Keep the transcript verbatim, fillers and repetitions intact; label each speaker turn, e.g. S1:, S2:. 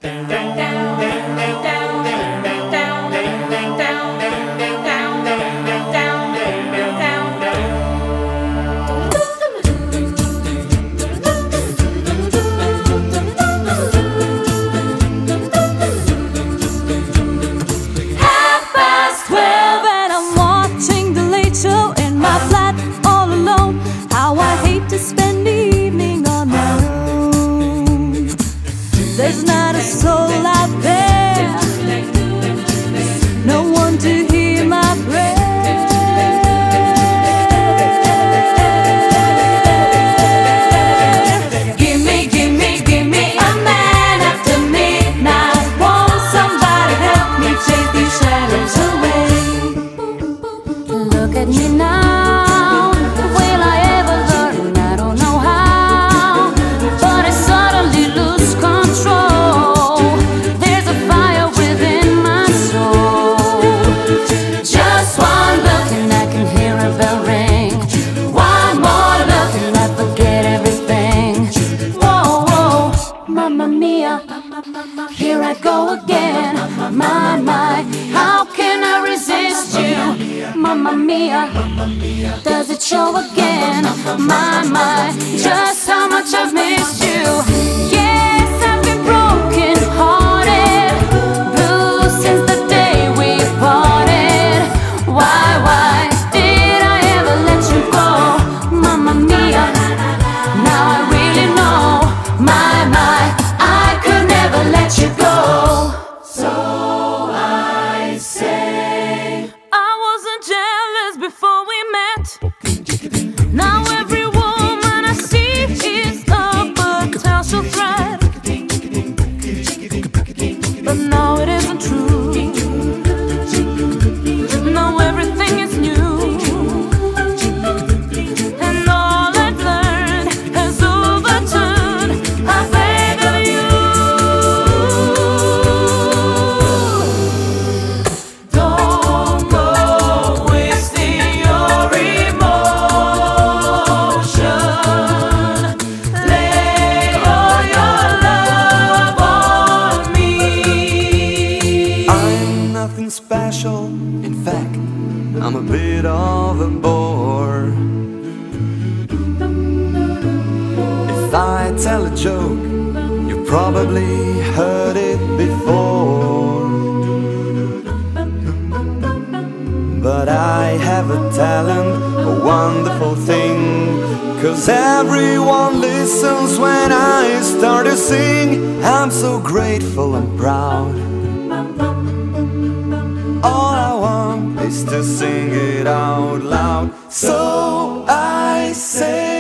S1: There's not a soul out there, no one to hear my prayer. Give me, give me, give me a man after midnight. Won't somebody help me chase these shadows away? Look at me now, will I ever learn? I don't know how, but I suddenly lose control. There's a fire within my soul. Just one look and I can hear a bell ring. One more look and I forget everything. Whoa, whoa, Mamma Mia, here I go again. My, my, how can I resist you? Mamma Mia, does it show again? My, my, just how much I've missed you. Yes, I've been broken hearted, blue since the day we parted. Why, why did I ever let you go? Mamma Mia, now I really know. My, my, I could never let you go. So I say, I wasn't jealous before we met. Now every woman I see is a potential threat. But now it isn't true. Now everything is new, and all I've learned has overturned. I beg of you, don't go wasting your emotion. Lay all your love on me.
S2: I'm nothing special, in fact, I'm a bit of a bore. If I tell a joke, you probably heard it before. But I have a talent, a wonderful thing, 'cause everyone listens when I start to sing. I'm so grateful and proud. All I want is to sing it out loud. So I say